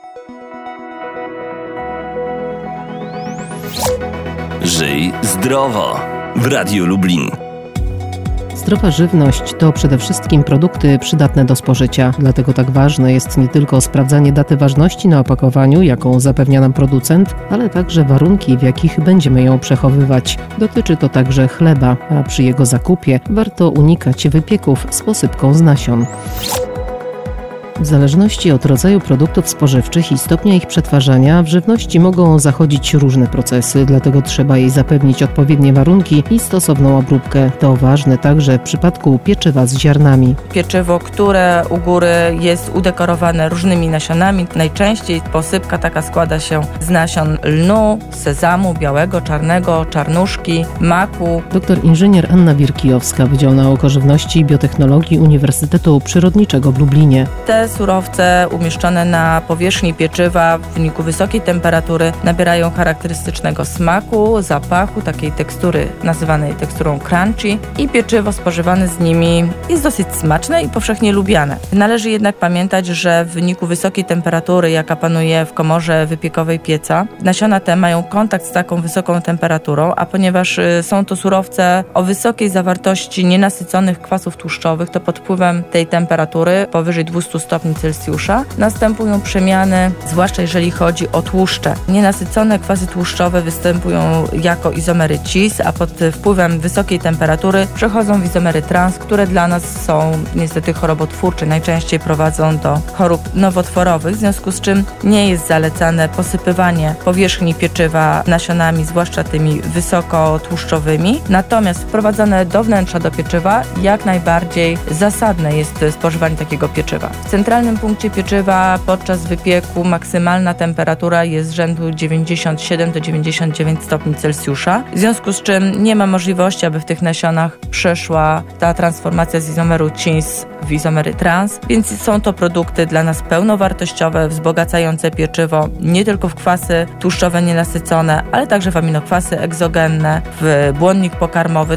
Żyj zdrowo w Radiu Lublin. Zdrowa żywność to przede wszystkim produkty przydatne do spożycia. Dlatego tak ważne jest nie tylko sprawdzanie daty ważności na opakowaniu, jaką zapewnia nam producent, ale także warunki, w jakich będziemy ją przechowywać. Dotyczy to także chleba, a przy jego zakupie warto unikać wypieków z posypką z nasion. W zależności od rodzaju produktów spożywczych i stopnia ich przetwarzania, w żywności mogą zachodzić różne procesy, dlatego trzeba jej zapewnić odpowiednie warunki i stosowną obróbkę. To ważne także w przypadku pieczywa z ziarnami. Pieczywo, które u góry jest udekorowane różnymi nasionami, najczęściej posypka taka składa się z nasion lnu, sezamu białego, czarnego, czarnuszki, maku. Doktor inżynier Anna Wirkijowska, Wydział Nauk o Żywności i Biotechnologii Uniwersytetu Przyrodniczego w Lublinie. Te surowce umieszczone na powierzchni pieczywa w wyniku wysokiej temperatury nabierają charakterystycznego smaku, zapachu, takiej tekstury nazywanej teksturą crunchy i pieczywo spożywane z nimi jest dosyć smaczne i powszechnie lubiane. Należy jednak pamiętać, że w wyniku wysokiej temperatury, jaka panuje w komorze wypiekowej pieca, nasiona te mają kontakt z taką wysoką temperaturą, a ponieważ są to surowce o wysokiej zawartości nienasyconych kwasów tłuszczowych, to pod wpływem tej temperatury powyżej 200 stopni Celsjusza następują przemiany, zwłaszcza jeżeli chodzi o tłuszcze. Nienasycone kwasy tłuszczowe występują jako izomery cis, a pod wpływem wysokiej temperatury przechodzą w izomery trans, które dla nas są niestety chorobotwórcze. Najczęściej prowadzą do chorób nowotworowych, w związku z czym nie jest zalecane posypywanie powierzchni pieczywa nasionami, zwłaszcza tymi wysokotłuszczowymi. Natomiast wprowadzone do wnętrza do pieczywa jak najbardziej zasadne jest spożywanie takiego pieczywa. W centralnym punkcie pieczywa podczas wypieku maksymalna temperatura jest z rzędu 97 do 99 stopni Celsjusza, w związku z czym nie ma możliwości, aby w tych nasionach przeszła ta transformacja z izomeru cis w izomery trans, więc są to produkty dla nas pełnowartościowe, wzbogacające pieczywo nie tylko w kwasy tłuszczowe nienasycone, ale także w aminokwasy egzogenne, w błonnik pokarmowy.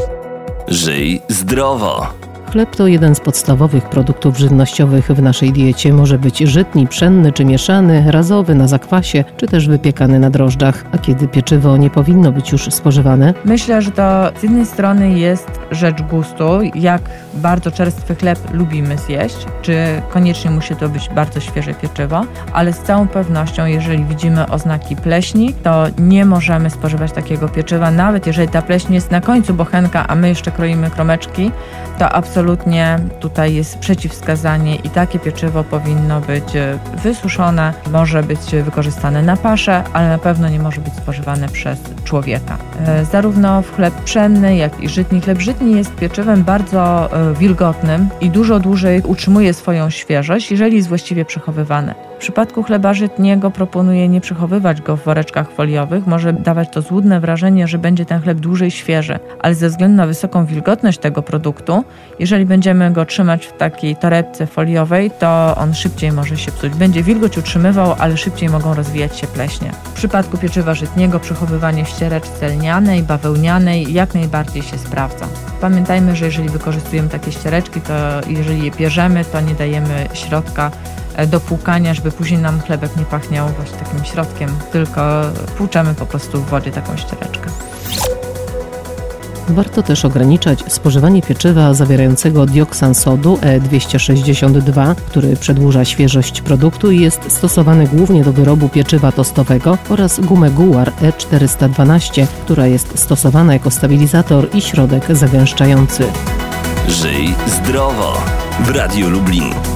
Żyj zdrowo. Chleb to jeden z podstawowych produktów żywnościowych w naszej diecie. Może być żytni, pszenny czy mieszany, razowy na zakwasie, czy też wypiekany na drożdżach. A kiedy pieczywo nie powinno być już spożywane? Myślę, że to z jednej strony jest rzecz gustu, jak bardzo czerstwy chleb lubimy zjeść, czy koniecznie musi to być bardzo świeże pieczywo, ale z całą pewnością, jeżeli widzimy oznaki pleśni, to nie możemy spożywać takiego pieczywa, nawet jeżeli ta pleśń jest na końcu bochenka, a my jeszcze kroimy kromeczki, to absolutnie tutaj jest przeciwwskazanie i takie pieczywo powinno być wysuszone, może być wykorzystane na paszę, ale na pewno nie może być spożywane przez człowieka. Zarówno w chleb pszenny, jak i żytni. Chleb żytni jest pieczywem bardzo wilgotnym i dużo dłużej utrzymuje swoją świeżość, jeżeli jest właściwie przechowywany. W przypadku chleba żytniego proponuję nie przechowywać go w woreczkach foliowych. Może dawać to złudne wrażenie, że będzie ten chleb dłużej świeży, ale ze względu na wysoką wilgotność tego produktu, jeżeli będziemy go trzymać w takiej torebce foliowej, to on szybciej może się psuć. Będzie wilgoć utrzymywał, ale szybciej mogą rozwijać się pleśnie. W przypadku pieczywa żytniego przechowywanie w ściereczce lnianej, bawełnianej jak najbardziej się sprawdza. Pamiętajmy, że jeżeli wykorzystujemy takie ściereczki, to jeżeli je bierzemy, to nie dajemy środka do płukania, żeby później nam chlebek nie pachniał właśnie takim środkiem, tylko płuczemy po prostu w wodzie taką ściereczkę. Warto też ograniczać spożywanie pieczywa zawierającego dioksan sodu E262, który przedłuża świeżość produktu i jest stosowany głównie do wyrobu pieczywa tostowego, oraz gumę Guar E412, która jest stosowana jako stabilizator i środek zagęszczający. Żyj zdrowo w Radiu Lublin.